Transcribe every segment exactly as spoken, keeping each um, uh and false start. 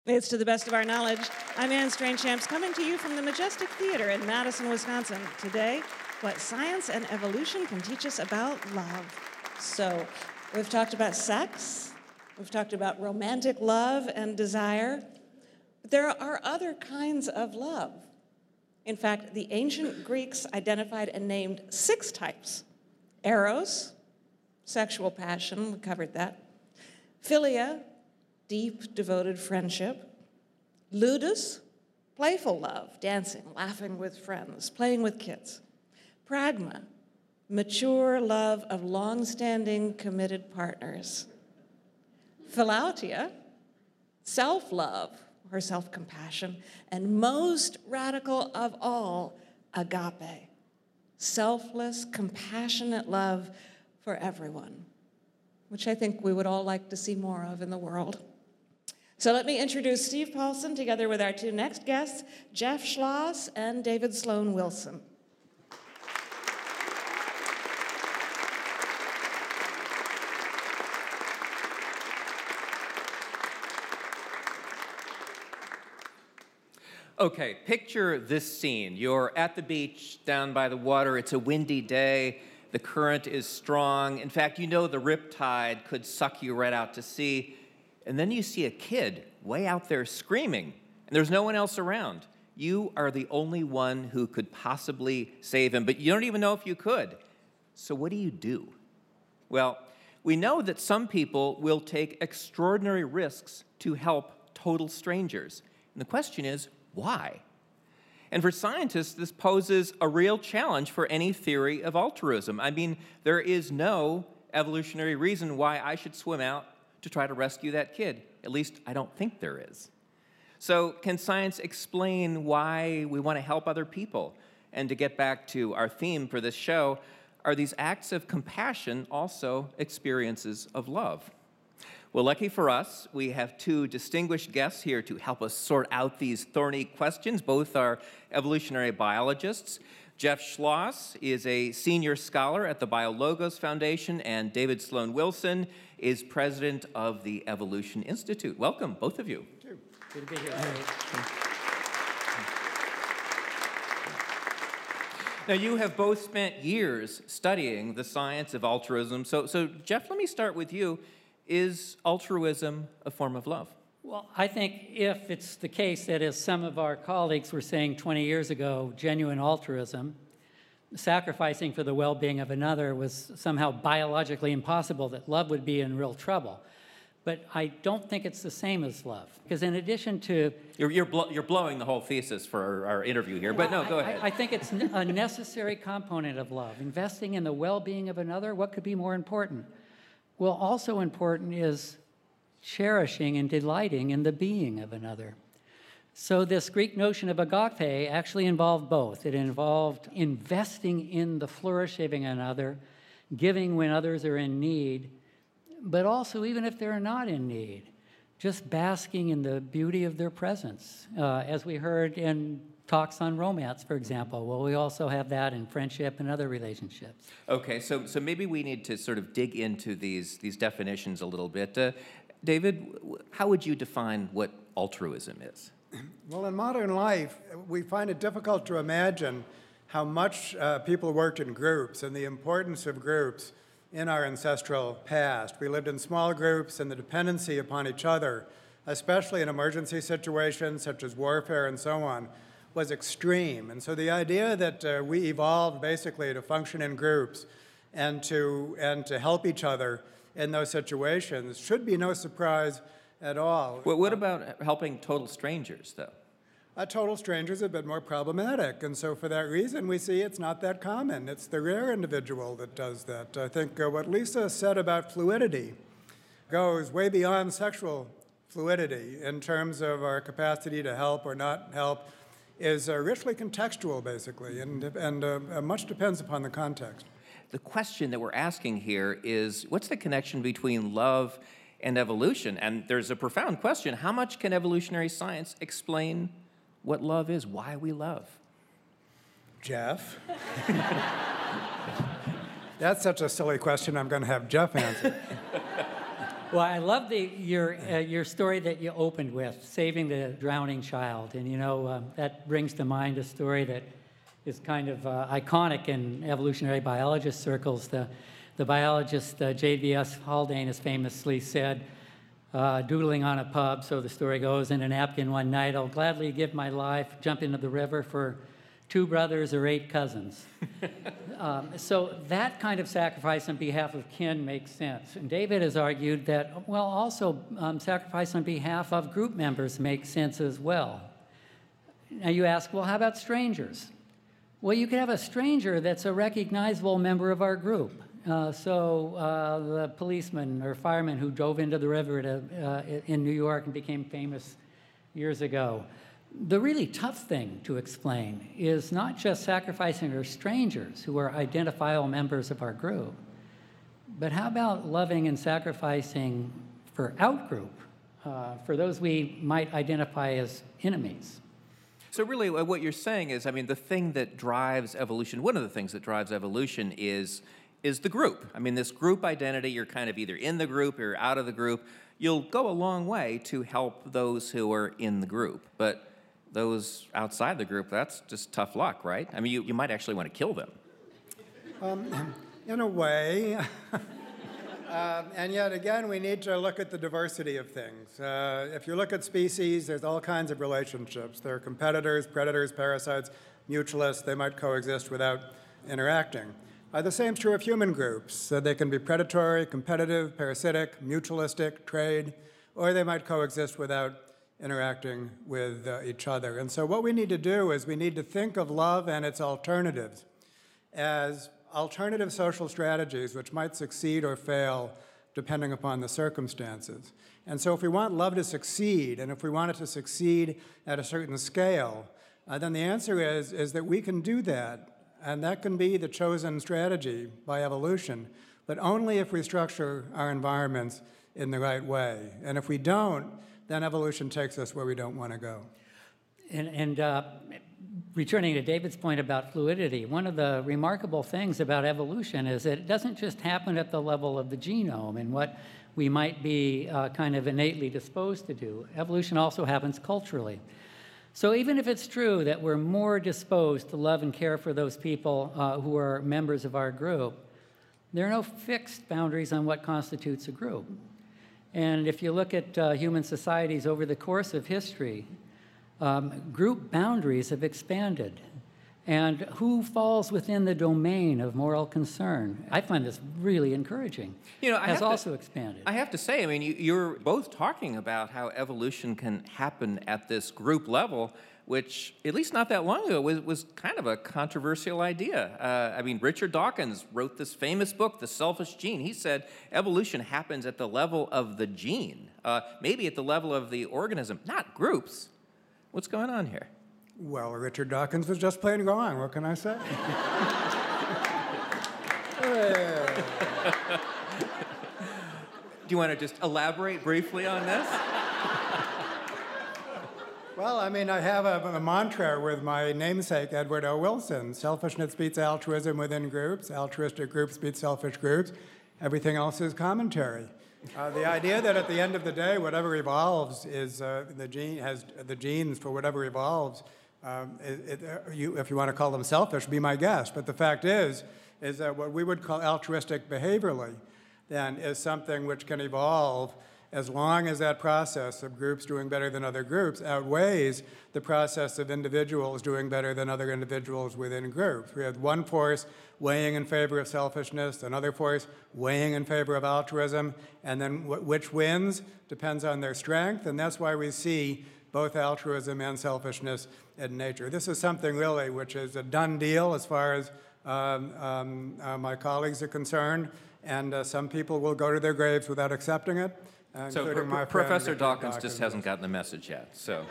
It's To the Best of Our Knowledge. I'm Anne Strainchamps, coming to you from the Majestic Theater in Madison, Wisconsin. Today, what science and evolution can teach us about love. So, we've talked about sex, we've talked about romantic love and desire, but there are other kinds of love. In fact, the ancient Greeks identified and named six types: eros, sexual passion, we covered that; philia, deep, devoted friendship; ludus, playful love, dancing, laughing with friends, playing with kids; pragma, mature love of long-standing, committed partners; philautia, self-love, or self-compassion; and most radical of all, agape, selfless, compassionate love for everyone, which I think we would all like to see more of in the world. So let me introduce Steve Paulson together with our two next guests, Jeff Schloss and David Sloan Wilson. Okay, picture this scene. You're at the beach, down by the water. It's a windy day. The current is strong. In fact, you know the riptide could suck you right out to sea. And then you see a kid way out there screaming, and there's no one else around. You are the only one who could possibly save him, but you don't even know if you could. So what do you do? Well, we know that some people will take extraordinary risks to help total strangers. And the question is, why? And for scientists, this poses a real challenge for any theory of altruism. I mean, there is no evolutionary reason why I should swim out to try to rescue that kid. At least, I don't think there is. So, can science explain why we want to help other people? And to get back to our theme for this show, are these acts of compassion also experiences of love? Well, lucky for us, we have two distinguished guests here to help us sort out these thorny questions. Both are evolutionary biologists. Jeff Schloss is a senior scholar at the BioLogos Foundation, and David Sloan Wilson is president of the Evolution Institute. Welcome, both of you. Thank you. Good to be here. Now, you have both spent years studying the science of altruism. So, so, Jeff, let me start with you. Is altruism a form of love? Well, I think if it's the case that, as some of our colleagues were saying twenty years ago, genuine altruism, sacrificing for the well-being of another was somehow biologically impossible, that love would be in real trouble. But I don't think it's the same as love, because in addition to... You're, you're, blo you're blowing the whole thesis for our, our interview here, but no, go I, ahead. I, I think it's a necessary component of love. Investing in the well-being of another, what could be more important? Well, also important is cherishing and delighting in the being of another. So this Greek notion of agape actually involved both. It involved investing in the flourishing of another, giving when others are in need, but also even if they're not in need, just basking in the beauty of their presence. Uh, as we heard in talks on romance, for example. Well, we also have that in friendship and other relationships. Okay, so so maybe we need to sort of dig into these, these definitions a little bit. Uh, David, how would you define what altruism is? Well, in modern life, we find it difficult to imagine how much uh, people worked in groups and the importance of groups in our ancestral past. We lived in small groups, and the dependency upon each other, especially in emergency situations such as warfare and so on, was extreme. And so the idea that uh, we evolved basically to function in groups and to, and to help each other in those situations should be no surprise at all. Well, what about helping total strangers, though? A total stranger is a bit more problematic, and so for that reason we see it's not that common. It's the rare individual that does that. I think uh, what Lisa said about fluidity goes way beyond sexual fluidity in terms of our capacity to help or not help, is uh, richly contextual, basically, and, and uh, much depends upon the context. The question that we're asking here is, what's the connection between love and evolution? And there's a profound question. How much can evolutionary science explain what love is, why we love? Jeff? That's such a silly question, I'm going to have Jeff answer. Well, I love the, your, uh, your story that you opened with, saving the drowning child. And, you know, um, that brings to mind a story that is kind of uh, iconic in evolutionary biologist circles. The, the biologist uh, J V S Haldane has famously said, uh, doodling on a pub, so the story goes, in a napkin one night, I'll gladly give my life, jump into the river for two brothers or eight cousins. um, so that kind of sacrifice on behalf of kin makes sense. And David has argued that, well, also um, sacrifice on behalf of group members makes sense as well. Now you ask, well, how about strangers? Well, you could have a stranger that's a recognizable member of our group. Uh, so uh, the policeman or fireman who drove into the river to, uh, in New York and became famous years ago. The really tough thing to explain is not just sacrificing our strangers who are identifiable members of our group, but how about loving and sacrificing for outgroup, uh, for those we might identify as enemies? So really what you're saying is, I mean, the thing that drives evolution, one of the things that drives evolution is, is the group. I mean, this group identity, you're kind of either in the group or out of the group. You'll go a long way to help those who are in the group. But those outside the group, that's just tough luck, right? I mean, you, you might actually want to kill them. Um, in a way. uh, and yet again, we need to look at the diversity of things. Uh, if you look at species, there's all kinds of relationships. There are competitors, predators, parasites, mutualists. They might coexist without interacting. Uh, the same is true of human groups. So they can be predatory, competitive, parasitic, mutualistic, trade, or they might coexist without interacting with uh, each other. And so what we need to do is we need to think of love and its alternatives as alternative social strategies which might succeed or fail depending upon the circumstances. And so if we want love to succeed, and if we want it to succeed at a certain scale, uh, then the answer is, is that we can do that. And that can be the chosen strategy by evolution, but only if we structure our environments in the right way. And if we don't, then evolution takes us where we don't want to go. And, and uh, returning to David's point about fluidity, one of the remarkable things about evolution is that it doesn't just happen at the level of the genome and what we might be uh, kind of innately disposed to do. Evolution also happens culturally. So even if it's true that we're more disposed to love and care for those people uh, who are members of our group, there are no fixed boundaries on what constitutes a group. And if you look at uh, human societies over the course of history, um, group boundaries have expanded. And who falls within the domain of moral concern? I find this really encouraging. You know, I has have also to, expanded. I have to say, I mean, you, you're both talking about how evolution can happen at this group level, which, at least not that long ago, was, was kind of a controversial idea. Uh, I mean, Richard Dawkins wrote this famous book, The Selfish Gene. He said evolution happens at the level of the gene, uh, maybe at the level of the organism, not groups. What's going on here? Well, Richard Dawkins was just plain wrong. What can I say? Do you want to just elaborate briefly on this? Well, I mean, I have a, a mantra with my namesake, Edward O. Wilson. Selfishness beats altruism within groups. Altruistic groups beat selfish groups. Everything else is commentary. Uh, the idea that at the end of the day, whatever evolves is uh, the gene has the genes for whatever evolves. Um, it, it, uh, you, if you want to call them selfish, be my guest. But the fact is, is that what we would call altruistic behaviorally, then, is something which can evolve as long as that process of groups doing better than other groups outweighs the process of individuals doing better than other individuals within groups. We have one force weighing in favor of selfishness, another force weighing in favor of altruism, and then wh which wins depends on their strength, and that's why we see both altruism and selfishness in nature. This is something really which is a done deal as far as um, um, uh, my colleagues are concerned, and uh, some people will go to their graves without accepting it. Uh, so including Pro my Professor friend, Dawkins, Dawkins just hasn't gotten the message yet. So,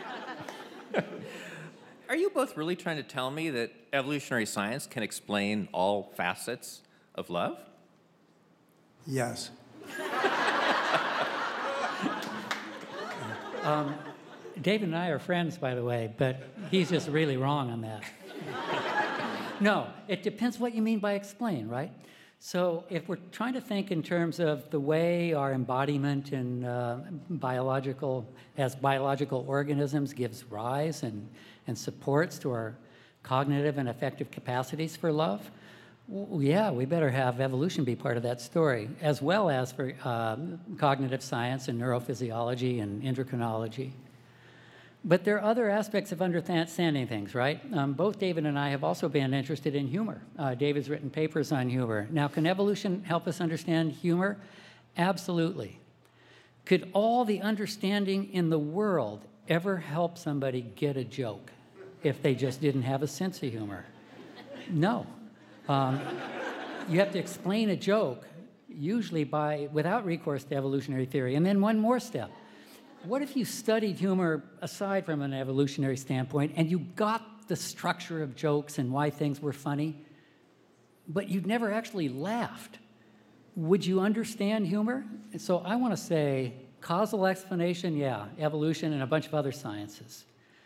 are you both really trying to tell me that evolutionary science can explain all facets of love? Yes. um, David and I are friends, by the way, but he's just really wrong on that. No, it depends what you mean by explain, right? So if we're trying to think in terms of the way our embodiment in uh, biological, as biological organisms gives rise and, and supports to our cognitive and affective capacities for love, w- yeah, we better have evolution be part of that story, as well as for uh, cognitive science and neurophysiology and endocrinology. But there are other aspects of understanding things, right? Um, both David and I have also been interested in humor. Uh, David's written papers on humor. Now, can evolution help us understand humor? Absolutely. Could all the understanding in the world ever help somebody get a joke if they just didn't have a sense of humor? No. Um, you have to explain a joke, usually by, without recourse to evolutionary theory. And then one more step. What if you studied humor aside from an evolutionary standpoint and you got the structure of jokes and why things were funny, but you'd never actually laughed? Would you understand humor? And so I want to say causal explanation, yeah, evolution and a bunch of other sciences.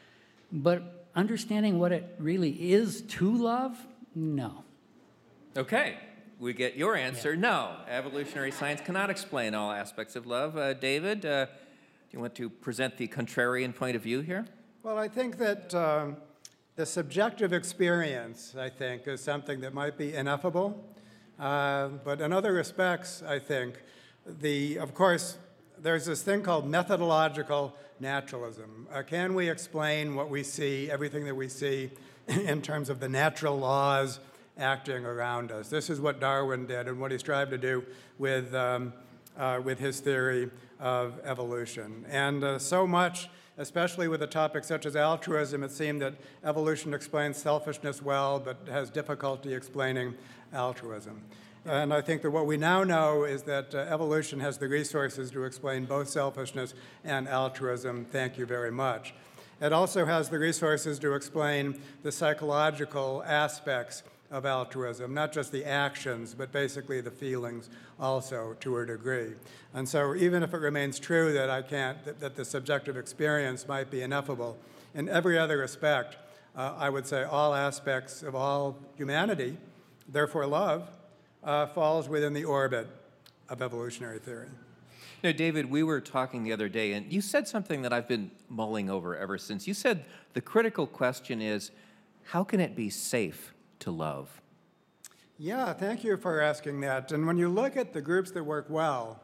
But understanding what it really is to love, no. Okay, we get your answer. Yeah. No, evolutionary science cannot explain all aspects of love. Uh, David, uh, do you want to present the contrarian point of view here? Well, I think that um, the subjective experience, I think, is something that might be ineffable. Uh, but in other respects, I think, the, of course, there's this thing called methodological naturalism. Uh, can we explain what we see, everything that we see, in terms of the natural laws acting around us? This is what Darwin did and what he strived to do with, um, uh, with his theory of evolution. And uh, so much, especially with a topic such as altruism, it seemed that evolution explains selfishness well, but has difficulty explaining altruism. And I think that what we now know is that uh, evolution has the resources to explain both selfishness and altruism. Thank you very much. It also has the resources to explain the psychological aspects of altruism, not just the actions, but basically the feelings also to a degree. And so even if it remains true that I can't, that, that the subjective experience might be ineffable, in every other respect, uh, I would say all aspects of all humanity, therefore love, uh, falls within the orbit of evolutionary theory. You know, David, we were talking the other day, and you said something that I've been mulling over ever since. You said the critical question is, how can it be safe to love? Yeah, thank you for asking that. And when you look at the groups that work well,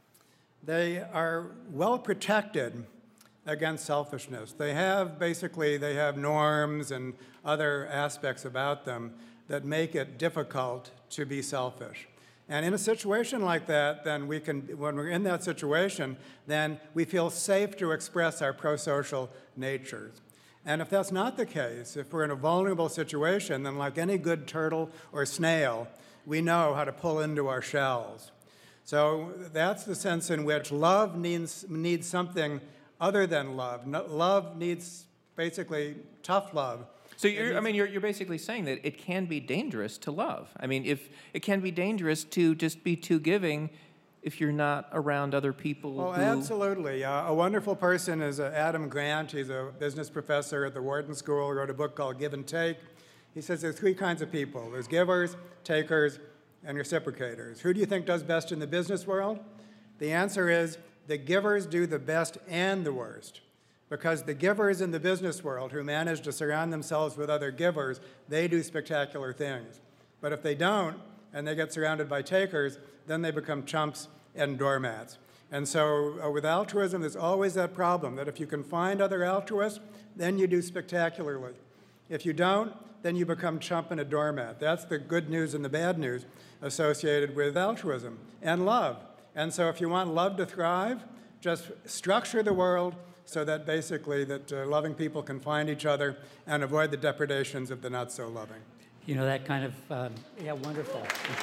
they are well protected against selfishness. They have, basically, they have norms and other aspects about them that make it difficult to be selfish. And in a situation like that, then we can, when we're in that situation, then we feel safe to express our pro-social natures. And if that's not the case, if we're in a vulnerable situation, then like any good turtle or snail, we know how to pull into our shells. So that's the sense in which love needs, needs something other than love. No, love needs basically tough love. So you're, I mean, you're, you're basically saying that it can be dangerous to love. I mean, if it can be dangerous to just be too giving if you're not around other people. Well, who... absolutely. Uh, a wonderful person is uh, Adam Grant. He's a business professor at the Wharton School. He wrote a book called Give and Take. He says there's three kinds of people. There's givers, takers, and reciprocators. Who do you think does best in the business world? The answer is the givers do the best and the worst. Because the givers in the business world who manage to surround themselves with other givers, they do spectacular things. But if they don't, and they get surrounded by takers, then they become chumps and doormats. And so uh, with altruism, there's always that problem, that if you can find other altruists, then you do spectacularly. If you don't, then you become chump and a doormat. That's the good news and the bad news associated with altruism and love. And so if you want love to thrive, just structure the world so that basically that uh, loving people can find each other and avoid the depredations of the not so loving. You know, that kind of, um, yeah, wonderful.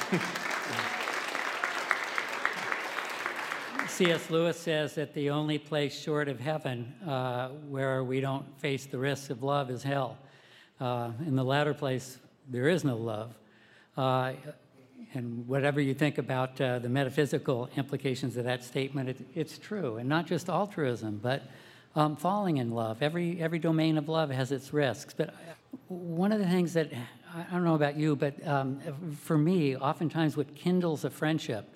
C S Lewis says that the only place short of heaven uh, where we don't face the risks of love is hell. Uh, in the latter place, there is no love. Uh, and whatever you think about uh, the metaphysical implications of that statement, it, it's true. And not just altruism, but um, falling in love. Every, every domain of love has its risks. But one of the things that I don't know about you, but um, for me, oftentimes what kindles a friendship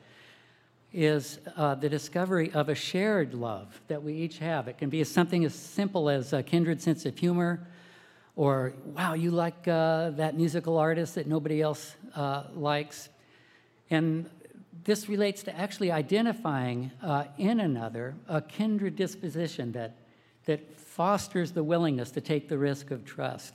is uh, the discovery of a shared love that we each have. It can be something as simple as a kindred sense of humor, or, wow, you like uh, that musical artist that nobody else uh, likes. And this relates to actually identifying uh, in another a kindred disposition that, that fosters the willingness to take the risk of trust.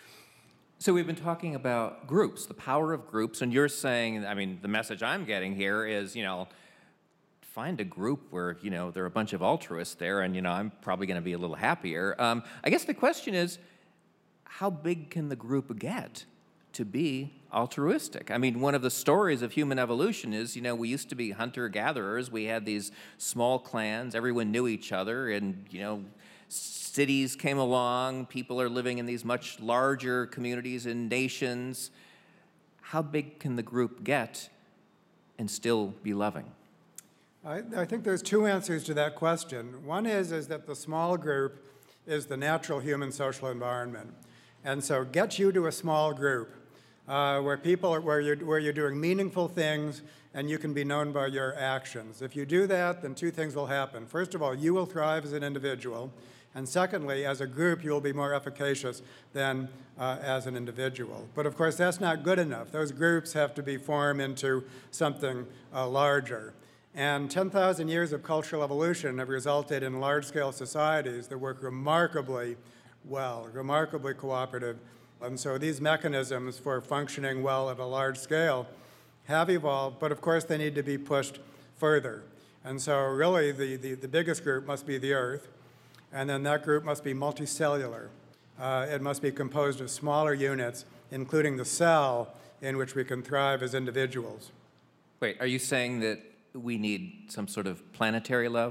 So we've been talking about groups, the power of groups, and you're saying, I mean, the message I'm getting here is, you know, find a group where, you know, there are a bunch of altruists there, and, you know, I'm probably going to be a little happier. Um, I guess the question is, how big can the group get to be altruistic? I mean, one of the stories of human evolution is, you know, we used to be hunter-gatherers. We had these small clans. Everyone knew each other, and, you know, cities came along. People are living in these much larger communities and nations. How big can the group get and still be loving? I, I think there's two answers to that question. One is, is that the small group is the natural human social environment. And so get you to a small group uh, where people are, where you're, where you're doing meaningful things and you can be known by your actions. If you do that, then two things will happen. First of all, you will thrive as an individual. And secondly, as a group, you will be more efficacious than uh, as an individual. But of course, that's not good enough. Those groups have to be formed into something uh, larger. And ten thousand years of cultural evolution have resulted in large-scale societies that work remarkably well, remarkably cooperative. And so these mechanisms for functioning well at a large scale have evolved, but of course they need to be pushed further. And so really the, the, the biggest group must be the Earth, and then that group must be multicellular. Uh, it must be composed of smaller units, including the cell in which we can thrive as individuals. Wait, are you saying that we need some sort of planetary love?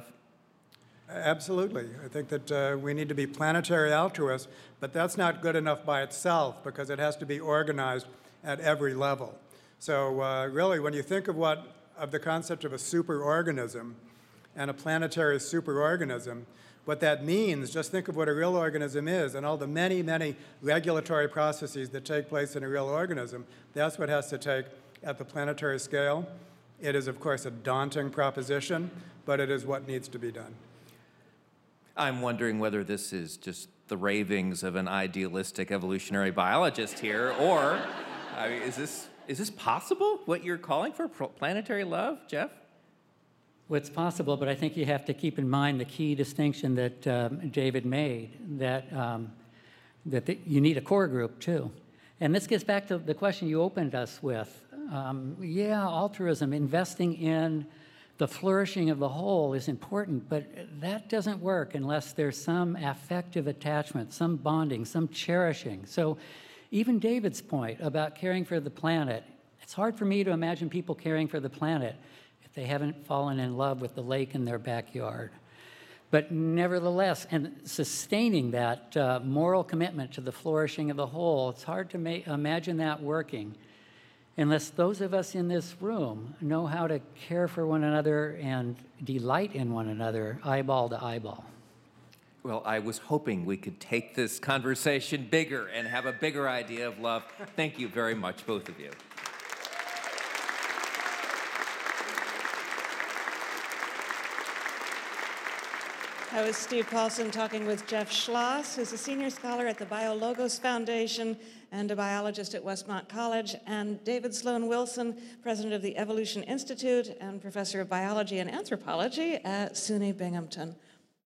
Absolutely. I think that uh, we need to be planetary altruists, but that's not good enough by itself because it has to be organized at every level. So uh, really, when you think of what of the concept of a superorganism and a planetary superorganism, what that means, just think of what a real organism is and all the many, many regulatory processes that take place in a real organism. That's what has to take at the planetary scale. It is, of course, a daunting proposition, but it is what needs to be done. I'm wondering whether this is just the ravings of an idealistic evolutionary biologist here, or I mean, is this is this possible, what you're calling for, planetary love, Jeff? Well, it's possible, but I think you have to keep in mind the key distinction that um, David made, that, um, that the, you need a core group, too. And this gets back to the question you opened us with. Um, yeah, altruism, investing in the flourishing of the whole is important, but that doesn't work unless there's some affective attachment, some bonding, some cherishing. So even David's point about caring for the planet, it's hard for me to imagine people caring for the planet if they haven't fallen in love with the lake in their backyard. But nevertheless, and sustaining that uh, moral commitment to the flourishing of the whole, it's hard to ma- imagine that working unless those of us in this room know how to care for one another and delight in one another, eyeball to eyeball. Well, I was hoping we could take this conversation bigger and have a bigger idea of love. Thank you very much, both of you. That was Steve Paulson talking with Jeff Schloss, who's a senior scholar at the BioLogos Foundation and a biologist at Westmont College, and David Sloan Wilson, president of the Evolution Institute and professor of biology and anthropology at SUNY Binghamton.